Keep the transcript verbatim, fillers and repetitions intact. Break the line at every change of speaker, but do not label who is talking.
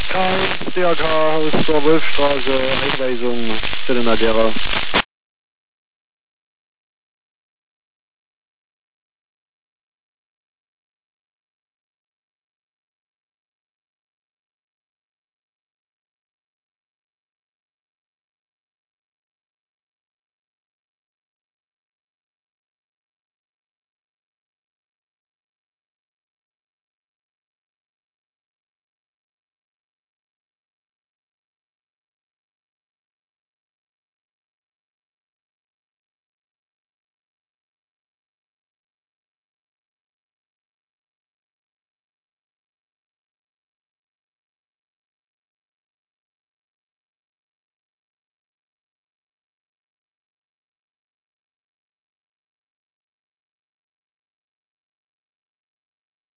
Karl, D R K, Haus zur Wolfstraße, Einweisung, Viertel nach derer.